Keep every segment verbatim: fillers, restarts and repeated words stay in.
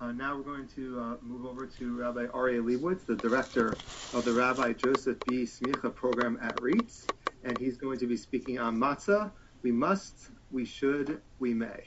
Uh, now we're going to uh, move over to Rabbi Aryeh Leibowitz, the director of the Rabbi Joseph B. Smicha program at REITs, and he's going to be speaking on matzah. We must, we should, we may.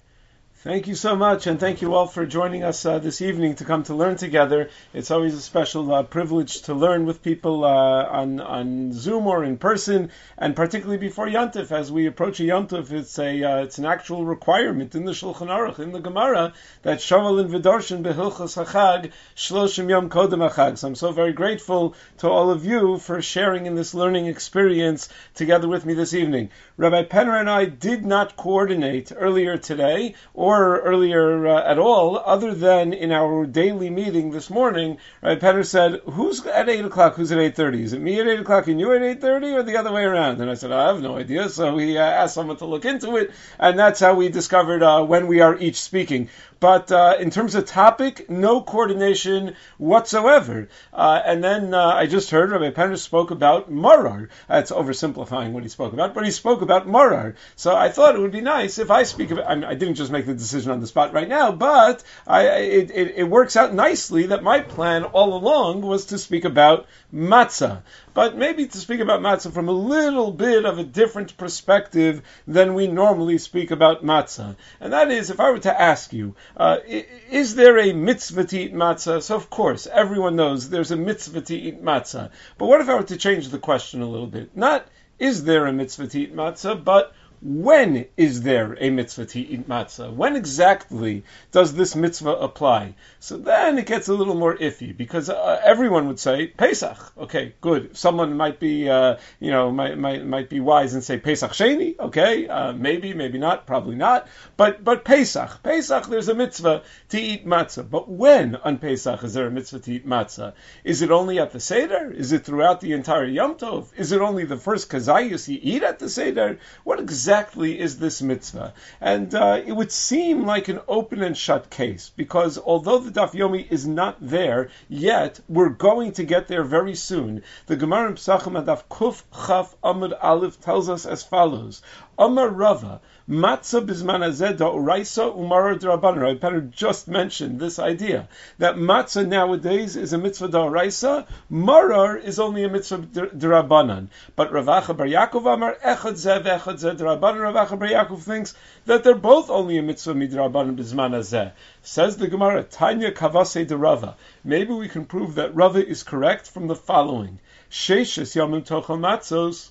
Thank you so much, and thank you all for joining us uh, this evening to come to learn together. It's always a special uh, privilege to learn with people uh, on on Zoom or in person, and particularly before Yontif. As we approach a Yontif, it's a uh, it's an actual requirement in the Shulchan Aruch, in the Gemara, that Shovel and V'darshan behilchos hachag shloshim yom kodem hachag. So I'm so very grateful to all of you for sharing in this learning experience together with me this evening. Rabbi Penner and I did not coordinate earlier today, or or earlier uh, at all, other than in our daily meeting this morning. Rabbi Penner said, who's at eight o'clock, who's at eight thirty? Is it me at eight o'clock and you at eight thirty, or the other way around? And I said, I have no idea. So he uh, asked someone to look into it, and that's how we discovered uh, when we are each speaking. But uh, in terms of topic, no coordination whatsoever. Uh, and then uh, I just heard Rabbi Penner spoke about Marar. That's oversimplifying what he spoke about, but he spoke about Marar. So I thought it would be nice if I speak about, I, mean, I didn't just make the decision on the spot right now, but I, it, it, it works out nicely that my plan all along was to speak about matzah. But maybe to speak about matzah from a little bit of a different perspective than we normally speak about matzah. And that is, if I were to ask you, uh, is there a mitzvah to eat matzah? So of course, everyone knows there's a mitzvah to eat matzah. But what if I were to change the question a little bit? Not, is there a mitzvah to eat matzah, but when is there a mitzvah to eat matzah? When exactly does this mitzvah apply? So then it gets a little more iffy, because uh, everyone would say Pesach. Okay, good. Someone might be, uh, you know, might, might might be wise and say Pesach Sheni. Okay, uh, maybe, maybe not, probably not. But but Pesach, Pesach, there's a mitzvah to eat matzah. But when on Pesach is there a mitzvah to eat matzah? Is it only at the Seder? Is it throughout the entire Yom Tov? Is it only the first kazayus you eat at the Seder? What exactly Exactly is this mitzvah? And uh, it would seem like an open and shut case, because although the Daf Yomi is not there yet, we're going to get there very soon. The Gemara in Pesachim Daf Kuf Chaf Amud Aleph tells us as follows: Amar Rava, matzah bizman hazeh da'oraisa umarar d'Rabbanan. Rabbi Penner just mentioned this idea that matzah nowadays is a mitzvah d'oraisa, marar is only a mitzvah d'Rabbanan. But Rav Acha bar Yaakov Amar echad zeh ve'echad zeh d'Rabbanan. Rav Acha bar Yaakov thinks that they're both only a mitzvah midrabbanan bizman hazeh. Says the Gemara, Tanya kavase de Rava. Maybe we can prove that Rava is correct from the following: Sheishes yamim tochel matzos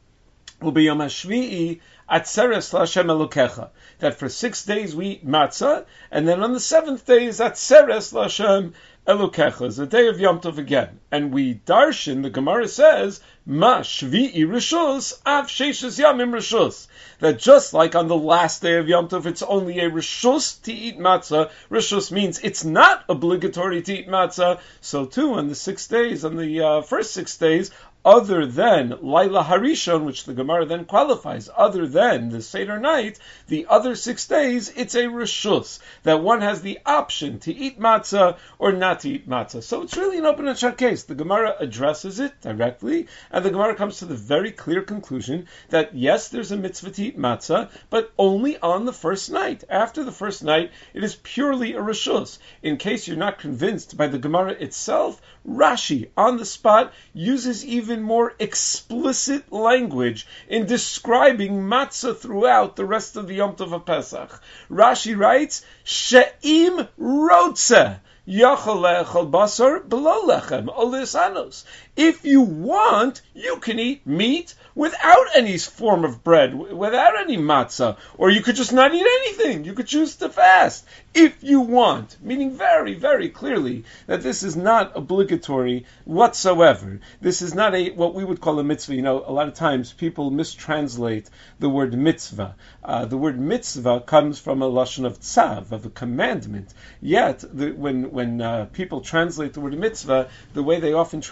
will be Yom HaShvi'i Atzeres LaHashem Elokecha. That for six days we eat matzah, and then on the seventh day is Atzeres LaHashem Elokecha. It's the day of Yom Tov again. And we darshan, the Gemara says, Ma Shvi'i Rishus Av Sheishes Yamim Rishus. That just like on the last day of Yom Tov, it's only a Rishus to eat matzah. Rishus means it's not obligatory to eat matzah. So too, on the six days, on the uh, first six days, other than Laila Harishon, which the Gemara then qualifies, other than the Seder night, the other six days, it's a Rishus, that one has the option to eat matzah or not to eat matzah. So it's really an open and shut case. The Gemara addresses it directly, and the Gemara comes to the very clear conclusion that yes, there's a mitzvah to eat matzah, but only on the first night. After the first night, it is purely a Rishus. In case you're not convinced by the Gemara itself, Rashi, on the spot, uses even more explicit language in describing matzah throughout the rest of the Yom Tov of Pesach. Rashi writes, She'im rotzeh yachal le'echal basar below lechem olisanos. If you want, you can eat meat without any form of bread, without any matzah, or you could just not eat anything. You could choose to fast if you want, meaning very, very clearly that this is not obligatory whatsoever. This is not a what we would call a mitzvah. You know, a lot of times people mistranslate the word mitzvah. Uh, the word mitzvah comes from a lashon of tzav, of a commandment. Yet, the, when when uh, people translate the word mitzvah, the way they often translate it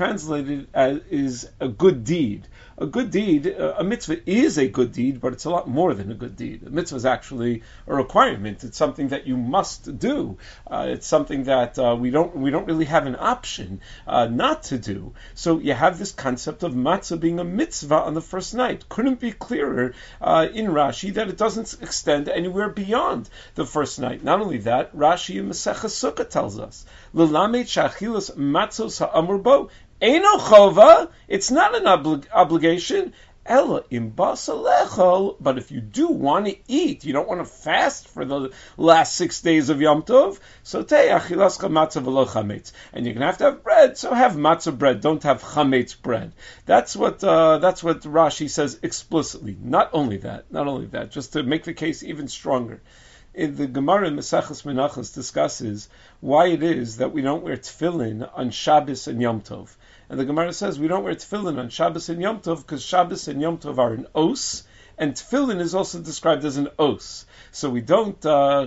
it as is a good deed. A good deed, a mitzvah is a good deed, but it's a lot more than a good deed. A mitzvah is actually a requirement. It's something that you must do. Uh, it's something that uh, we don't we don't really have an option uh, not to do. So you have this concept of matzah being a mitzvah on the first night. Couldn't be clearer uh, in Rashi that it doesn't extend anywhere beyond the first night. Not only that, Rashi in Maseches Sukkah tells us, "L'lamed shachilas matzos ha'amur bo." Eino chova, it's not an obli- obligation. Ella im basalechol, but if you do want to eat, you don't want to fast for the last six days of Yom Tov, so te achilascha matzah v'lo chametz, and you're gonna have to have bread. So have matzah bread. Don't have chametz bread. That's what uh, that's what Rashi says explicitly. Not only that, not only that, just to make the case even stronger. In the Gemara in Maseches Menachos discusses why it is that we don't wear tefillin on Shabbos and Yom Tov. And the Gemara says we don't wear tefillin on Shabbos and Yom Tov because Shabbos and Yom Tov are an os, and tefillin is also described as an os. So we don't uh,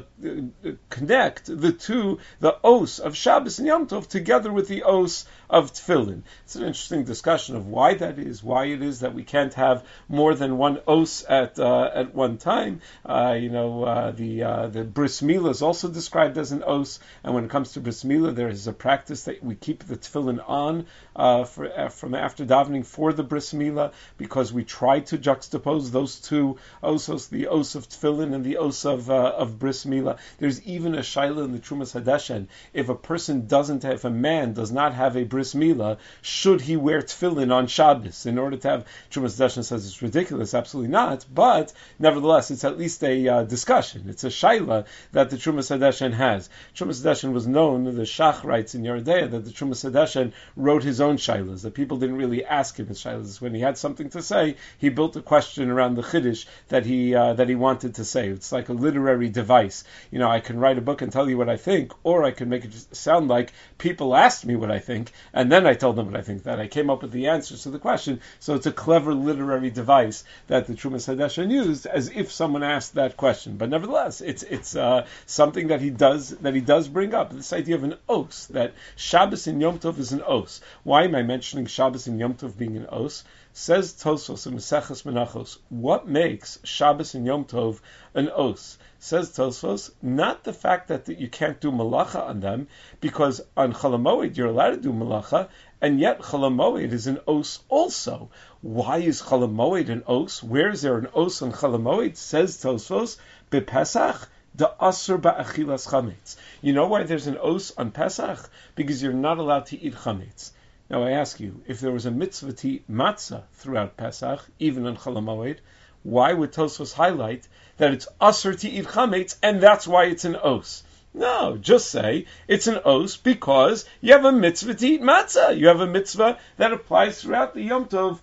connect the two, the os of Shabbos and Yom Tov, together with the os of tefillin. It's an interesting discussion of why that is, why it is that we can't have more than one os at uh, at one time. Uh, you know, uh, the uh, the bris milah is also described as an os, and when it comes to bris milah, there is a practice that we keep the tefillin on uh, for, uh, from after davening for the bris milah, because we try to juxtapose those two osos, the os of tefillin and the os of uh, of bris milah. There's even a shaila in the Trumas Hadeshen. If a person doesn't have, if a man does not have a bris milah, should he wear tefillin on Shabbos in order to have? Trumas Hadeshen says it's ridiculous. Absolutely not. But nevertheless, it's at least a uh, discussion. It's a shaila that the Trumas Hadeshen has. Trumas Hadeshen was known. The Shach writes in Yeridea that the Trumas Hadeshen wrote his own shailas. That people didn't really ask him his shailas. When he had something to say, he built a question around the chiddush that he uh, that he wanted to say. It's like a literary device. You know, I can write a book and tell you what I think, or I can make it sound like people asked me what I think, and then I told them what I think, that I came up with the answers to the question. So it's a clever literary device that the Trumas Hadeshen used, as if someone asked that question. But nevertheless, it's it's uh, something that he does that he does bring up, this idea of an os, that Shabbos and Yom Tov is an os. Why am I mentioning Shabbos and Yom Tov being an os? Says Tosfos in Maseches Menachos, what makes Shabbos and Yom Tov an os? Says Tosfos, not the fact that, that you can't do malacha on them, because on Chol HaMoed you're allowed to do malacha, and yet Chol HaMoed is an os also. Why is Chol HaMoed an os? Where is there an os on Chol HaMoed? Says Tosfos, B'Pesach, the asur ba'achilas chametz. You know why there's an os on Pesach? Because you're not allowed to eat chametz. Now I ask you, if there was a mitzvah to eat matzah throughout Pesach, even on Chol HaMoed, why would Tosfos highlight that it's asur to eat chametz, and that's why it's an os? No, just say it's an os because you have a mitzvah to eat matzah. You have a mitzvah that applies throughout the Yom Tov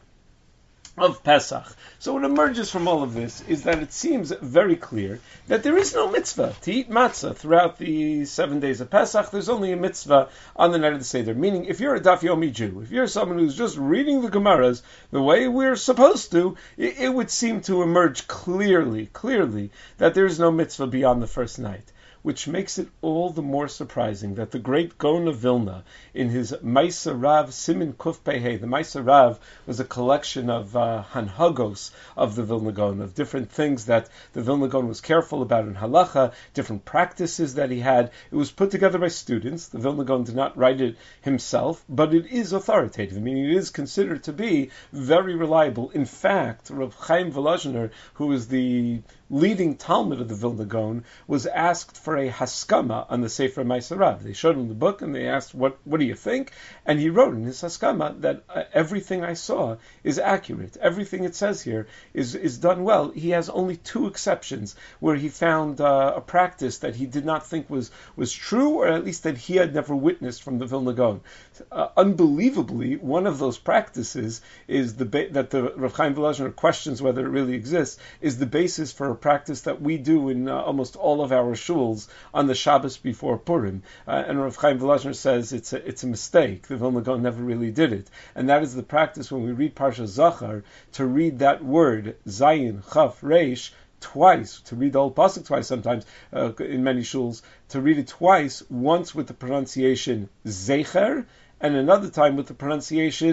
of Pesach. So what emerges from all of this is that it seems very clear that there is no mitzvah to eat matzah throughout the seven days of Pesach. There's only a mitzvah on the night of the Seder. Meaning, if you're a Daf Yomi Jew, if you're someone who's just reading the Gemaras the way we're supposed to, it, it would seem to emerge clearly, clearly, that there is no mitzvah beyond the first night. Which makes it all the more surprising that the great Gaon of Vilna, in his Maisa Rav Simin Kuf Pehei, the Maisa Rav was a collection of uh, hanhagos of the Vilna Gaon, of different things that the Vilna Gaon was careful about in halacha, different practices that he had. It was put together by students. The Vilna Gaon did not write it himself, but it is authoritative, meaning it is considered to be very reliable. In fact, Rav Chaim Volozhiner, who is the leading Talmud of the Vilna Gaon, was asked for a haskama on the Sefer Maisa Rav. They showed him the book and they asked, what, what do you think? And he wrote in his haskama that uh, everything I saw is accurate. Everything it says here is, is done well. He has only two exceptions where he found uh, a practice that he did not think was, was true, or at least that he had never witnessed from the Vilna Gaon. Uh, unbelievably, one of those practices is the ba- that the Rav Chaim Volozhiner questions whether it really exists, is the basis for a practice that we do in uh, almost all of our shuls on the Shabbos before Purim. Uh, and Rav Chaim Volozhiner says it's a, it's a mistake. The Vilna Gaon never really did it. And that is the practice when we read Parsha Zachar, to read that word, Zayin, Chaf, Reish, twice, to read the whole pasuk twice sometimes, uh, in many shuls, to read it twice, once with the pronunciation Zecher, and another time with the pronunciation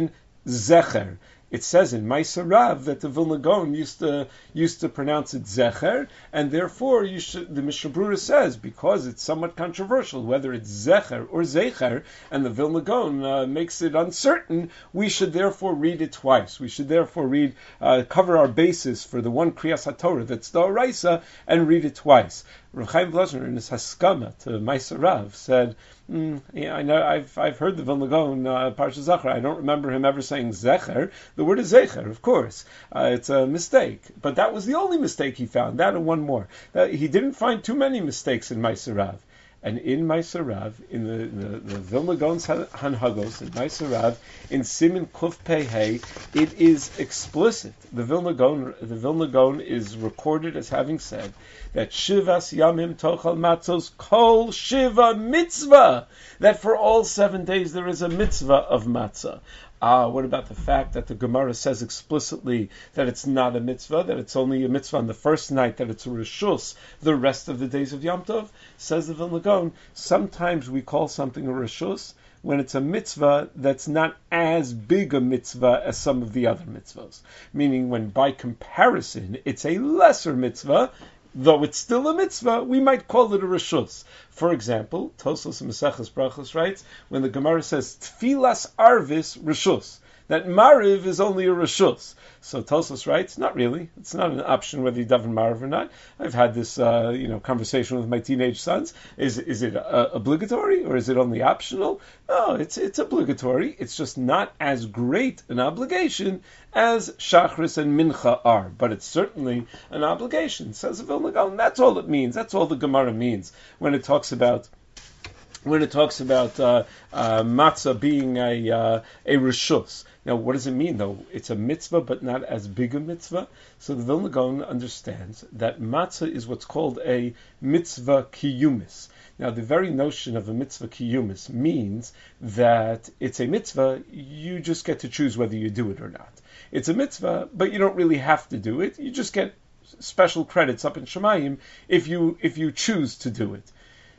zecher. It says in Ma'aser Rav that the Vilna Gaon used to used to pronounce it zecher, and therefore you should, the Mishnah Berurah says, because it's somewhat controversial whether it's zecher or zecher, and the Vilna Gaon uh, makes it uncertain, we should therefore read it twice. We should therefore read uh, cover our basis for the one Kriyas HaTorah that's the Oraisa and read it twice. Rav Chaim Vlozner in his Haskama to Ma'aser Rav said, mm, yeah, I know I've I've heard the Vilna Gaon uh, Parsha Zachar. I don't remember him ever saying zecher. The word is zecher, of course. Uh, it's a mistake, but that was the only mistake he found. That and one more. That, he didn't find too many mistakes in Ma'aser Rav. And in Ma'aser Rav, in the, the, the Vilna Gaon's Hanhagos, in Ma'aser Rav, in Siman Kuf Pei Hey, it is explicit. The Vilna Gaon, the Vilna Gaon is recorded as having said that Shivas Yamim Tochal Matzos Kol Shiva Mitzvah, that for all seven days there is a mitzvah of matzah. Ah, what about the fact that the Gemara says explicitly that it's not a mitzvah, that it's only a mitzvah on the first night, that it's a reshus the rest of the days of Yom Tov? Says the Vilna Gaon, sometimes we call something a reshus when it's a mitzvah that's not as big a mitzvah as some of the other mitzvahs. Meaning when by comparison it's a lesser mitzvah, though it's still a mitzvah, we might call it a reshus. For example, Tosfos Maseches Brachos writes, when the Gemara says Tfilas Arvis reshus, that Mariv is only a reshus. So Tosfos writes, not really. It's not an option whether you daven Mariv or not. I've had this, uh, you know, conversation with my teenage sons. Is is it uh, obligatory or is it only optional? No, it's it's obligatory. It's just not as great an obligation as Shachris and Mincha are, but it's certainly an obligation. Says the Vilna Gaon. That's all it means. That's all the Gemara means when it talks about. When it talks about uh, uh, matzah being a uh, a reshus. Now, what does it mean, though? It's a mitzvah, but not as big a mitzvah. So the Vilna Gaon understands that matzah is what's called a mitzvah kiyumis. Now, the very notion of a mitzvah kiyumis means that it's a mitzvah, you just get to choose whether you do it or not. It's a mitzvah, but you don't really have to do it. You just get special credits up in Shemayim if you if you choose to do it.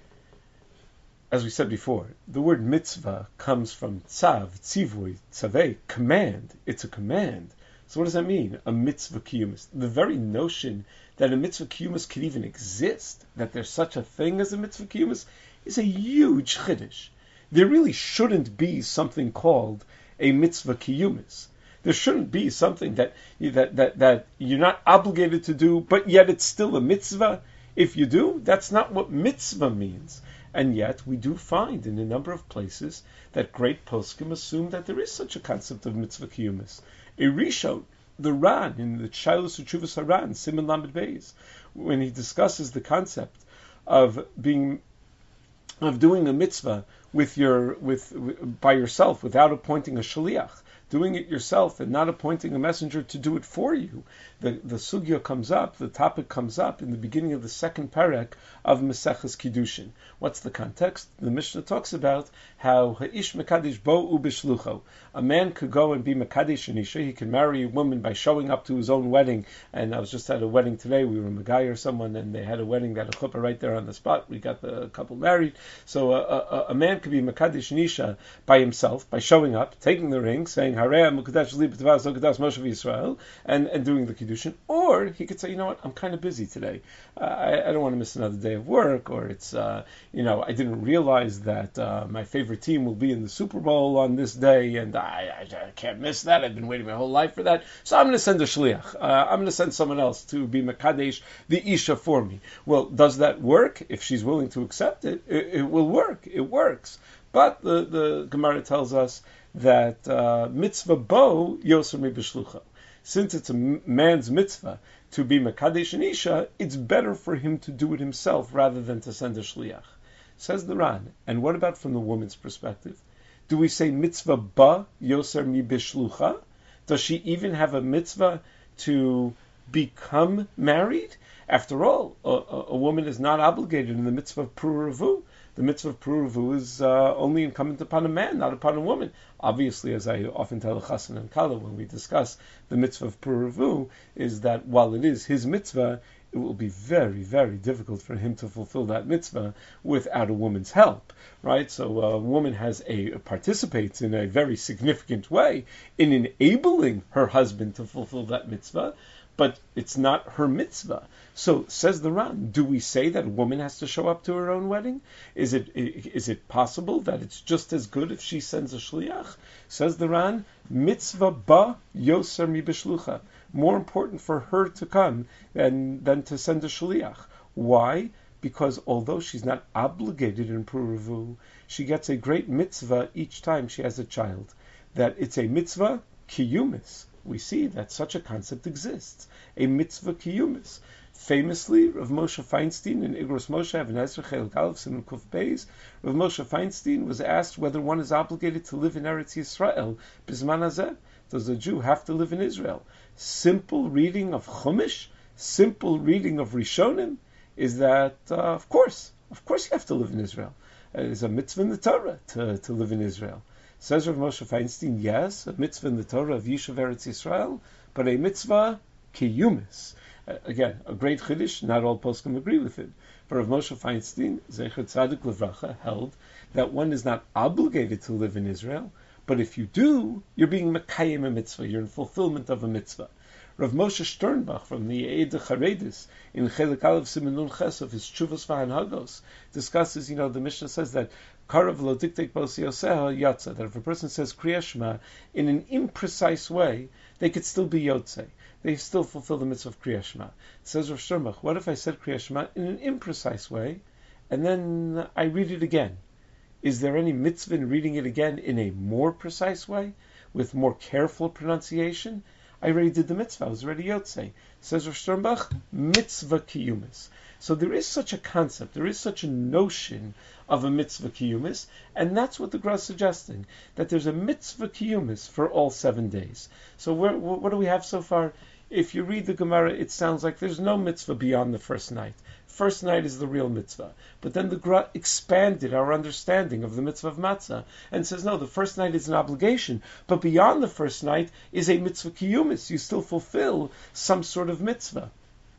As we said before, the word mitzvah comes from tzav, tzivui, tzaveh, command. It's a command. So what does that mean? A mitzvah kiyumis. The very notion that a mitzvah kiyumis could even exist, that there's such a thing as a mitzvah kiyumis, is a huge chiddush. There really shouldn't be something called a mitzvah kiyumis. There shouldn't be something that, that, that, that you're not obligated to do, but yet it's still a mitzvah. If you do, that's not what mitzvah means. And yet, we do find in a number of places that great poskim assume that there is such a concept of mitzvah kiyumis. A Rishon, the Ran, in the Shailus Uchuvas HaRan, Siman Lamed Beis, when he discusses the concept of being, of doing a mitzvah with your, with, with by yourself without appointing a shaliach, doing it yourself and not appointing a messenger to do it for you. The the sugya comes up, the topic comes up in the beginning of the second parak of Maseches Kiddushin. What's the context? The Mishnah talks about how Ha'ish Mekadesh Bo Ubishlucho. A man could go and be Mekadesh and Isha. He can marry a woman by showing up to his own wedding. And I was just at a wedding today. We were Megai or someone, and they had a wedding, they had a chuppah right there on the spot. We got the couple married. So a, a, a man could be Mekadesh and Isha by himself, by showing up, taking the ring, saying Harei Mekadesh Li B'Tavas Okadas Moshe Yisrael, and and doing the Kiddushin. Or he could say, you know what, I'm kind of busy today. Uh, I, I don't want to miss another day of work, or it's, uh, you know, I didn't realize that uh, my favorite team will be in the Super Bowl on this day, and I, I, I can't miss that. I've been waiting my whole life for that. So I'm going to send a shliach. Uh, I'm going to send someone else to be Mekadesh, the Isha, for me. Well, does that work? If she's willing to accept it, it, it will work. It works. But the, the Gemara tells us that uh, mitzvah bo yoser mi b'shlucha. Since it's a man's mitzvah to be Mekadesh and Isha, it's better for him to do it himself rather than to send a shliach. Says the Ran. And what about from the woman's perspective? Do we say mitzvah ba yoser mi b'shlucha? Does she even have a mitzvah to become married? After all, a, a, a woman is not obligated in the mitzvah of pruravu. The mitzvah of pruravu is uh, only incumbent upon a man, not upon a woman. Obviously, as I often tell Chassan and Kala when we discuss the mitzvah of pruravu, is that while it is his mitzvah, it will be very, very difficult for him to fulfill that mitzvah without a woman's help, right? So a woman has a participates in a very significant way in enabling her husband to fulfill that mitzvah, but it's not her mitzvah. So says the Ran, do we say that a woman has to show up to her own wedding? Is it is it possible that it's just as good if she sends a shliach? Says the Ran, mitzvah ba yoser mi b'shlucha. More important for her to come than, than to send a shliach. Why? Because although she's not obligated in Puruvu, she gets a great mitzvah each time she has a child. That it's a mitzvah kiyumis. We see that such a concept exists. A mitzvah kiyumis. Famously, Rav Moshe Feinstein in Igros Moshe Even Ezra Chelik Aleph Siman Kuf Beis, Rav Moshe Feinstein was asked whether one is obligated to live in Eretz Yisrael. Bisman hazeh, does a Jew have to live in Israel? Simple reading of Chumash, simple reading of Rishonim, is that uh, of course, of course you have to live in Israel. Uh, it is a mitzvah in the Torah to, to live in Israel. Says Rav Moshe Feinstein, yes, a mitzvah in the Torah of Yishuv Eretz Yisrael, but a mitzvah kiyumis. Uh, again, a great chiddush, not all poskim agree with it. But Rav Moshe Feinstein, Zecher Tzadik Levracha, held that one is not obligated to live in Israel, but if you do, you're being mekayim a mitzvah, you're in fulfillment of a mitzvah. Rav Moshe Sternbach from the Eid Charedis in Chelik Aleph Siman Nun Ches of his Tshuvos V'Hanhagos discusses, you know, the Mishnah says that Karav lo diktek bos yoseha yatsa, that if a person says Kriya Shema in an imprecise way, they could still be yotzei. They still fulfill the mitzvah of Kriya Shema. It says Rav Sternbach, what if I said Kriya Shema in an imprecise way, and then I read it again? Is there any mitzvah in reading it again in a more precise way, with more careful pronunciation? I already did the mitzvah, I was already yotzei. Says Rav Sternbach, mitzvah kiyumis. So there is such a concept, there is such a notion of a mitzvah kiyumis, and that's what the Gra is suggesting, that there's a mitzvah kiyumis for all seven days. So where, what do we have so far? If you read the Gemara, it sounds like there's no mitzvah beyond the first night. First night is the real mitzvah. But then the Gra expanded our understanding of the mitzvah of matzah and says, no, the first night is an obligation, but beyond the first night is a mitzvah kiyumis. You still fulfill some sort of mitzvah.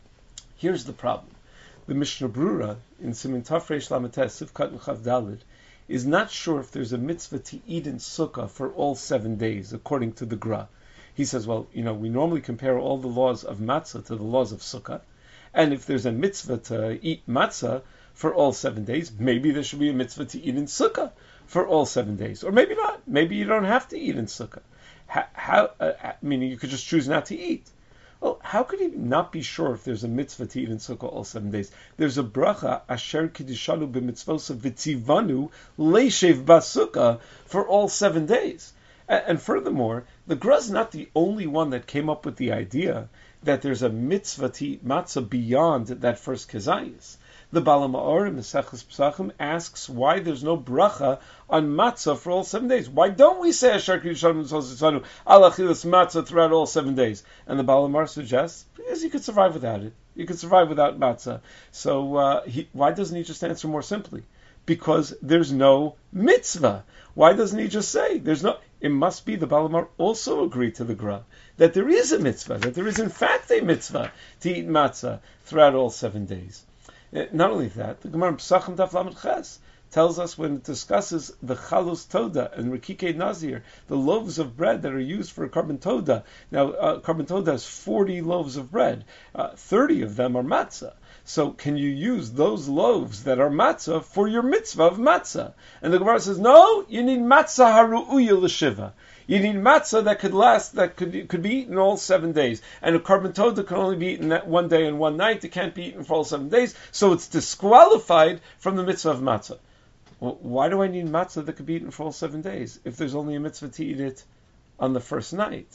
Here's the problem. The Mishnah Brura in Siman Tafresh Lamates Sivkat and Chav Dalid is not sure if there's a mitzvah to eat in Sukkah for all seven days, according to the Gra. He says, well, you know, we normally compare all the laws of matzah to the laws of Sukkah, and if there's a mitzvah to eat matzah for all seven days, maybe there should be a mitzvah to eat in Sukkah for all seven days, or maybe not. Maybe you don't have to eat in Sukkah. How, how uh, meaning you could just choose not to eat. Well, how could he not be sure if there's a mitzvah to eat in Sukkah all seven days? There's a bracha, asher kiddishanu b'mitzvosa v'tzivanu leishev b'sukkah, for all seven days. And, and furthermore, the Gra is not the only one that came up with the idea that there's a mitzvah to eat matzah beyond that first kezayis. The Bala Ma'or in Maseches Pesachim asks why there's no bracha on matzah for all seven days. Why don't we say Asher Kiddishanu b'mitzvosa al achilas matzah throughout all seven days? And the Bala Ma'or suggests, because you could survive without it. You could survive without matzah. So uh, he, why doesn't he just answer more simply? Because there's no mitzvah. Why doesn't he just say there's no? It must be the Bala Ma'or also agreed to the Gra that there is a mitzvah, that there is in fact a mitzvah to eat matzah throughout all seven days. Not only that, the Gemara Pesachim Daf Lamed Ches tells us when it discusses the Chalus Toda and Rikikei Nazir, the loaves of bread that are used for Karban Toda. Now, uh, Karban Toda has forty loaves of bread. Uh, thirty of them are matzah. So can you use those loaves that are matzah for your mitzvah of matzah? And the Gemara says, no, you need matzah haru'uya l'shiva. You need matzah that could last, that could could be eaten all seven days. And a Karban Toda can only be eaten that one day and one night. It can't be eaten for all seven days. So it's disqualified from the mitzvah of matzah. Well, why do I need matzah that could be eaten for all seven days if there's only a mitzvah to eat it on the first night?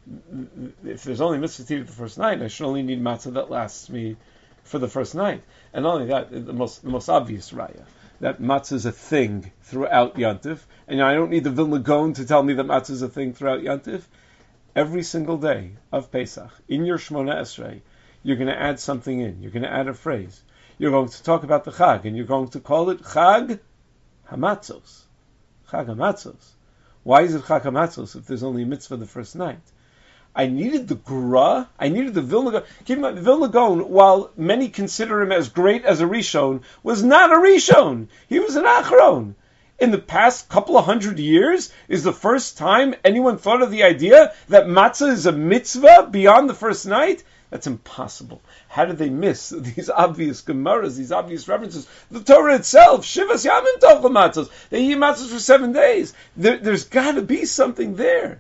If there's only a mitzvah to eat it the first night, I should only need matzah that lasts me for the first night. And not only that, the most the most obvious raya, that matzah is a thing throughout Yantif. And I don't need the Vilna Gaon to tell me that matzah is a thing throughout Yantif. Every single day of Pesach, in your Shmona Esrei, you're going to add something in. You're going to add a phrase. You're going to talk about the Chag, and you're going to call it Chag Hamatzos. Chag Hamatzos. Why is it Chag Hamatzos if there's only a mitzvah the first night? I needed the Gra, I needed the Vilna Gaon. Keep in mind, the Vilna Gaon, while many consider him as great as a Rishon, was not a Rishon. He was an Achron. In the past couple of hundred years is the first time anyone thought of the idea that matzah is a mitzvah beyond the first night? That's impossible. How did they miss these obvious Gemaras, these obvious references? The Torah itself, Shivas Yamim Tochel Matzos. They eat matzahs for seven days. There, there's got to be something there.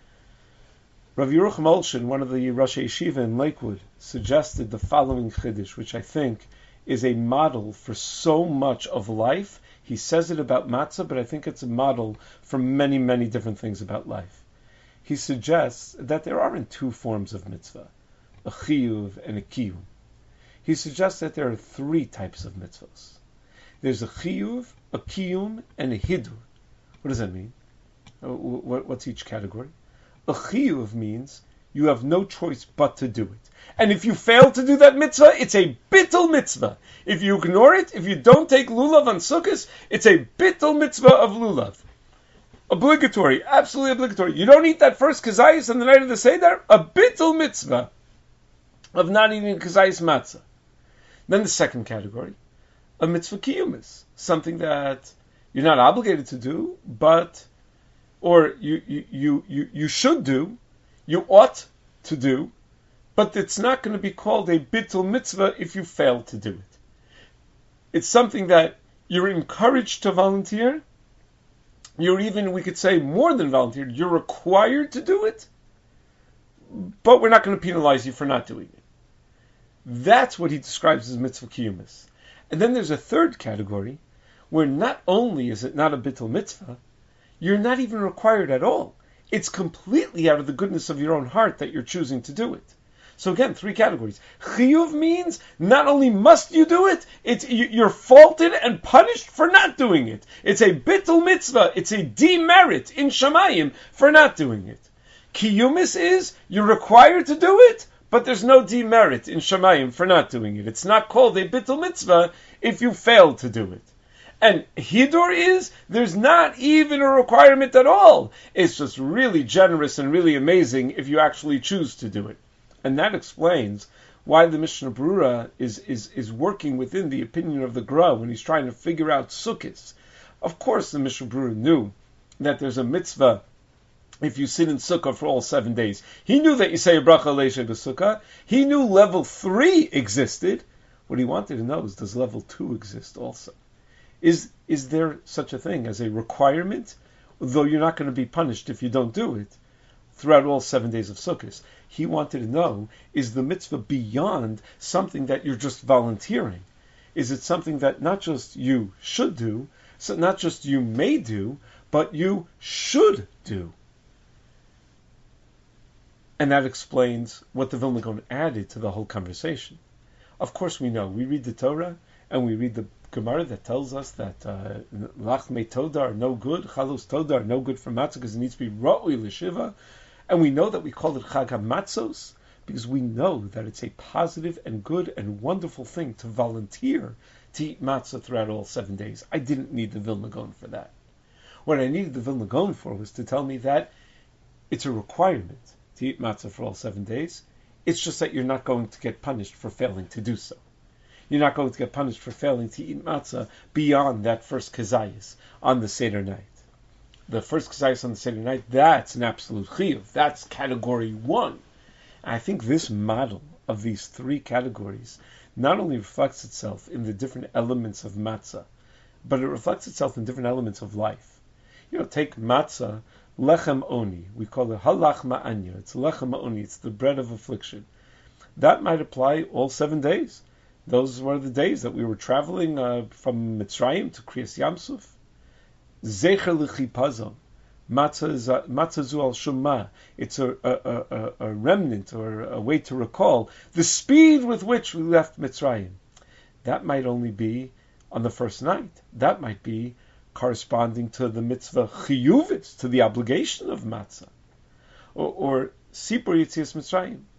Rav Yerucham Olshin, one of the Rosh Yeshiva in Lakewood, suggested the following chiddush, which I think is a model for so much of life. He says it about matzah, but I think it's a model for many, many different things about life. He suggests that there aren't two forms of mitzvah, a chiyuv and a kiyum. He suggests that there are three types of mitzvahs. There's a chiyuv, a kiyum, and a hidur. What does that mean? What's each category? A chiyuv means you have no choice but to do it. And if you fail to do that mitzvah, it's a bittul mitzvah. If you ignore it, if you don't take lulav on Sukkot, it's a bittul mitzvah of lulav. Obligatory, absolutely obligatory. You don't eat that first kazayis on the night of the Seder, a bittul mitzvah of not eating kazayis matzah. Then the second category, a mitzvah kiyumis, something that you're not obligated to do, but, or you, you, you, you, you should do, you ought to do, but it's not going to be called a bittul mitzvah if you fail to do it. It's something that you're encouraged to volunteer. You're even, we could say, more than volunteered. You're required to do it, but we're not going to penalize you for not doing it. That's what he describes as mitzvah kiyumis. And then there's a third category where not only is it not a bittul mitzvah, you're not even required at all. It's completely out of the goodness of your own heart that you're choosing to do it. So again, three categories. Chiyuv means not only must you do it, it's you're faulted and punished for not doing it. It's a bittul mitzvah. It's a demerit in Shamayim for not doing it. Kiyumis is you're required to do it, but there's no demerit in Shamayim for not doing it. It's not called a bittul mitzvah if you fail to do it. And hidur is, there's not even a requirement at all. It's just really generous and really amazing if you actually choose to do it. And that explains why the Mishnah Berurah is, is, is working within the opinion of the Gra when he's trying to figure out sukkahs. Of course, the Mishnah Berurah knew that there's a mitzvah if you sit in sukkah for all seven days. He knew that you say a bracha leisha b'sukkah. He knew level three existed. What he wanted to know is, does level two exist also? Is is there such a thing as a requirement, though you're not going to be punished if you don't do it, throughout all seven days of Sukkot? He wanted to know, is the mitzvah beyond something that you're just volunteering? Is it something that not just you should do, so not just you may do, but you should do? And that explains what the Vilna Gaon added to the whole conversation. Of course we know, we read the Torah, and we read the Gemara that tells us that lachmei toda are no good, chalus toda are no good for matzah because it needs to be ra'ui l'shiva. And we know that we call it Chag HaMatzos because we know that it's a positive and good and wonderful thing to volunteer to eat matzah throughout all seven days. I didn't need the Vilna Gaon for that. What I needed the Vilna Gaon for was to tell me that it's a requirement to eat matzah for all seven days. It's just that you're not going to get punished for failing to do so. You're not going to get punished for failing to eat matzah beyond that first kazayis on the Seder night. The first kazayis on the Seder night, that's an absolute chiyuv. That's category one. And I think this model of these three categories not only reflects itself in the different elements of matzah, but it reflects itself in different elements of life. You know, take matzah, lechem oni. We call it halach ma'anya. It's lechem oni. It's the bread of affliction. That might apply all seven days. Those were the days that we were traveling uh, from Mitzrayim to Kriyas Yamsuf. Zecher l'chipazon. Matzah zu al shumma. It's a, a, a, a remnant or a way to recall the speed with which we left Mitzrayim. That might only be on the first night. That might be corresponding to the mitzvah chiyuvis, to the obligation of matzah. Or, or Sipur Yitzias Mitzrayim.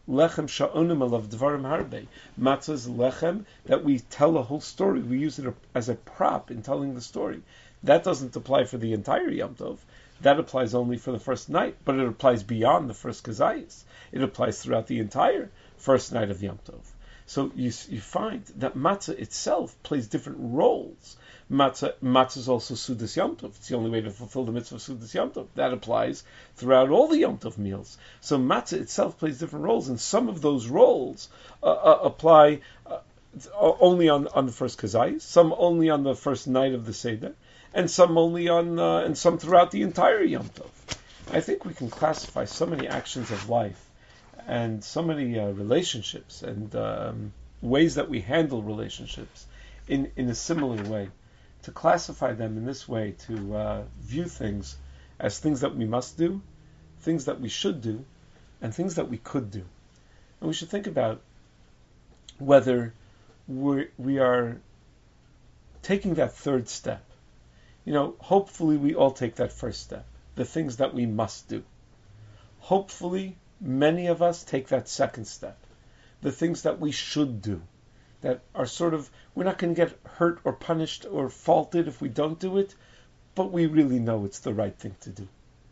lechem sha'onim alav dvarim harbe. Matzah is lechem that we tell a whole story. We use it as a prop in telling the story. That doesn't apply for the entire Yom Tov. That applies only for the first night, but it applies beyond the first Kazayis. It applies throughout the entire first night of Yom Tov. So you you find that matzah itself plays different roles. Matzah, matzah is also Sudas Yom Tov. It's the only way to fulfill the mitzvah of Sudas Yom Tov. That applies throughout all the Yom Tov meals. So matzah itself plays different roles, and some of those roles uh, uh, apply uh, only on, on the first Kazayis, some only on the first night of the Seder, and some only on, uh, and some throughout the entire Yom Tov. I think we can classify so many actions of life and so many uh, relationships and um, ways that we handle relationships in, in a similar way. To classify them in this way, to uh, view things as things that we must do, things that we should do, and things that we could do. And we should think about whether we're, we are taking that third step. You know, hopefully we all take that first step, the things that we must do. Hopefully many of us take that second step, the things that we should do, that are sort of, we're not going to get hurt or punished or faulted if we don't do it, but we really know it's the right thing to do.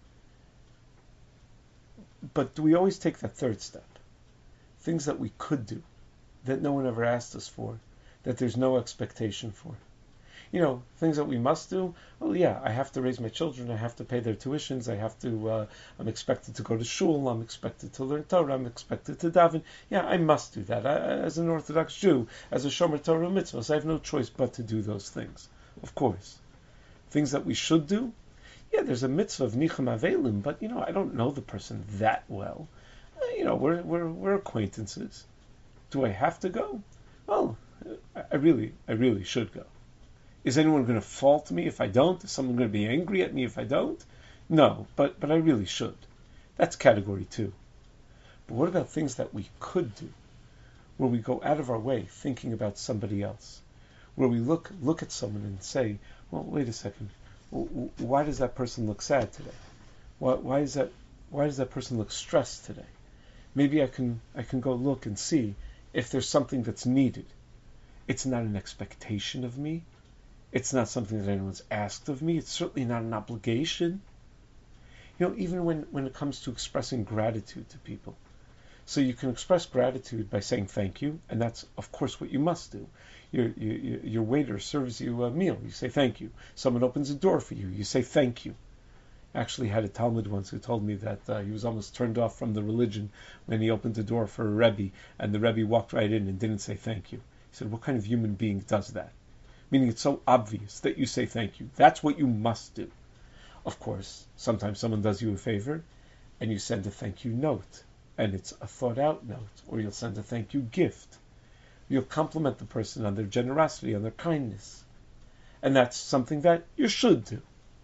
But do we always take that third step? Things that we could do, that no one ever asked us for, that there's no expectation for. You know, things that we must do. Well, yeah, I have to raise my children. I have to pay their tuitions. I have to, uh, I'm expected to go to shul. I'm expected to learn Torah. I'm expected to daven. Yeah, I must do that. I, as an Orthodox Jew, as a Shomer Torah mitzvahs, I have no choice but to do those things. Of course. Things that we should do. Yeah, there's a mitzvah of Nichem Avelim, but, you know, I don't know the person that well. Uh, you know, we're, we're, we're acquaintances. Do I have to go? Well, I really, I really should go. Is anyone going to fault me if I don't? Is someone going to be angry at me if I don't? No, but, but I really should. That's category two. But what about things that we could do, where we go out of our way thinking about somebody else, where we look look at someone and say, well, wait a second, why does that person look sad today? Why, why is that? Why does that person look stressed today? Maybe I can I can go look and see if there's something that's needed. It's not an expectation of me. It's not something that anyone's asked of me. It's certainly not an obligation. You know, even when, when it comes to expressing gratitude to people. So you can express gratitude by saying thank you, and that's, of course, what you must do. Your, your, your waiter serves you a meal. You say thank you. Someone opens a door for you. You say thank you. I actually had a Talmud once who told me that uh, he was almost turned off from the religion when he opened the door for a Rebbe, and the Rebbe walked right in and didn't say thank you. He said, what kind of human being does that? Meaning it's so obvious that you say thank you. That's what you must do. Of course, sometimes someone does you a favor and you send a thank you note, and it's a thought out note, or you'll send a thank you gift. You'll compliment the person on their generosity, on their kindness. And that's something that you should do.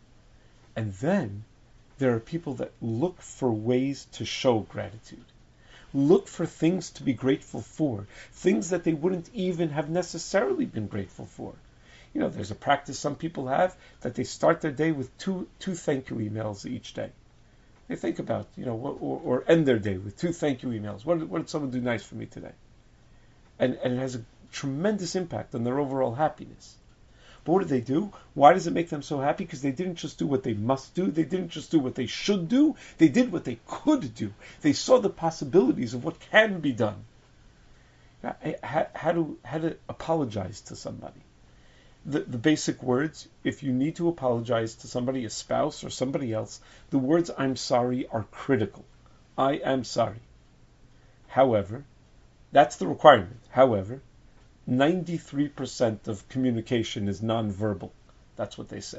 And then there are people that look for ways to show gratitude. Look for things to be grateful for, things that they wouldn't even have necessarily been grateful for. You know, there's a practice some people have that they start their day with two two thank you emails each day. They think about, you know, what, or, or end their day with two thank you emails. What, what did someone do nice for me today? And, and it has a tremendous impact on their overall happiness. But what do they do? Why does it make them so happy? Because they didn't just do what they must do. They didn't just do what they should do. They did what they could do. They saw the possibilities of what can be done. How, how, to, how to apologize to somebody. The, the basic words, if you need to apologize to somebody, a spouse or somebody else, the words I'm sorry are critical. I am sorry. However, that's the requirement. However, ninety-three percent of communication is nonverbal. That's what they say.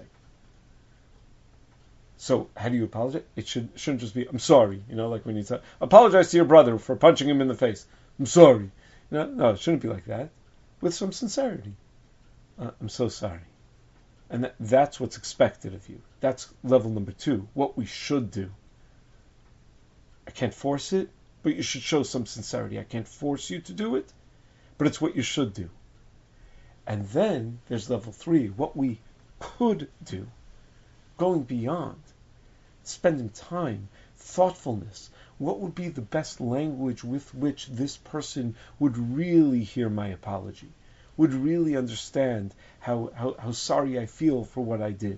So how do you apologize? It should, shouldn't just be, I'm sorry. You know, like when you say, apologize to your brother for punching him in the face. I'm sorry. No, no, it shouldn't be like that. With some sincerity. Uh, I'm so sorry. And that, that's what's expected of you. That's level number two. What we should do. I can't force it, but you should show some sincerity. I can't force you to do it, but it's what you should do. And then there's level three. What we could do. Going beyond. Spending time. Thoughtfulness. What would be the best language with which this person would really hear my apology, would really understand how, how, how sorry I feel for what I did?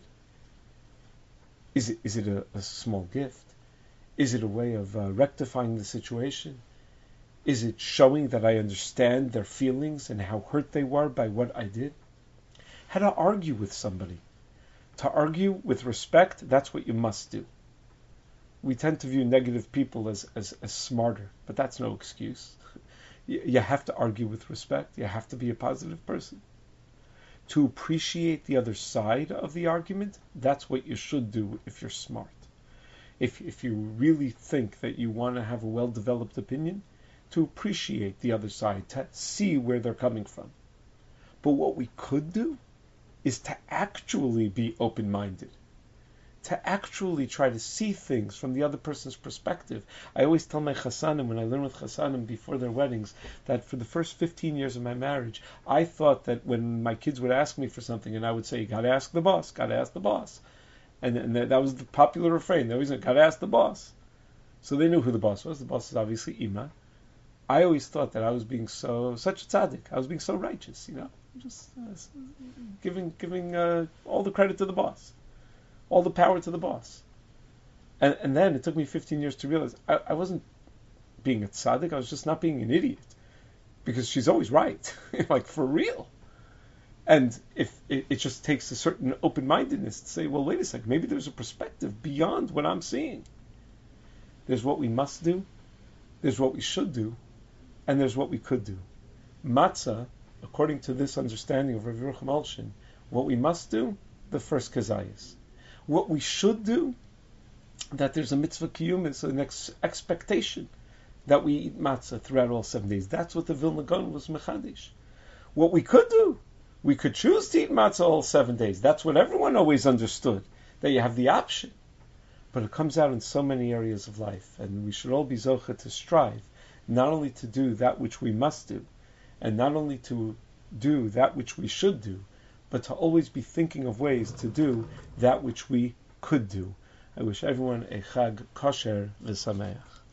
Is it, is it a, a small gift? Is it a way of uh, rectifying the situation? Is it showing that I understand their feelings and how hurt they were by what I did? How to argue with somebody. To argue with respect, that's what you must do. We tend to view negative people as, as, as smarter, but that's no excuse. You, you have to argue with respect. You have to be a positive person. To appreciate the other side of the argument, that's what you should do if you're smart. If, if you really think that you want to have a well-developed opinion, to appreciate the other side, to see where they're coming from. But what we could do is to actually be open-minded, to actually try to see things from the other person's perspective. I always tell my chassanim, when I learn with chassanim before their weddings, that for the first fifteen years of my marriage, I thought that when my kids would ask me for something, and I would say, you gotta ask the boss, gotta ask the boss. And, and that was the popular refrain. They always said, gotta ask the boss. So they knew who the boss was. The boss is obviously Ima. I always thought that I was being so, such a tzaddik. I was being so righteous, you know, just uh, giving giving uh, all the credit to the boss, all the power to the boss. And, and then it took me fifteen years to realize I, I wasn't being a tzaddik. I was just not being an idiot, because she's always right, like for real. And if it, it just takes a certain open-mindedness to say, well, wait a second, maybe there's a perspective beyond what I'm seeing. There's what we must do, there's what we should do, and there's what we could do. Matzah, according to this understanding of Rav Yerucham Olshin, what we must do, the first kazayas. What we should do, that there's a mitzvah kiyum, it's an ex- expectation that we eat matzah throughout all seven days. That's what the Vilna Gaon was mechadish. What we could do, we could choose to eat matzah all seven days. That's what everyone always understood, that you have the option. But it comes out in so many areas of life, and we should all be zocha to strive, not only to do that which we must do, and not only to do that which we should do, but to always be thinking of ways to do that which we could do. I wish everyone a Chag Kosher v'Sameach.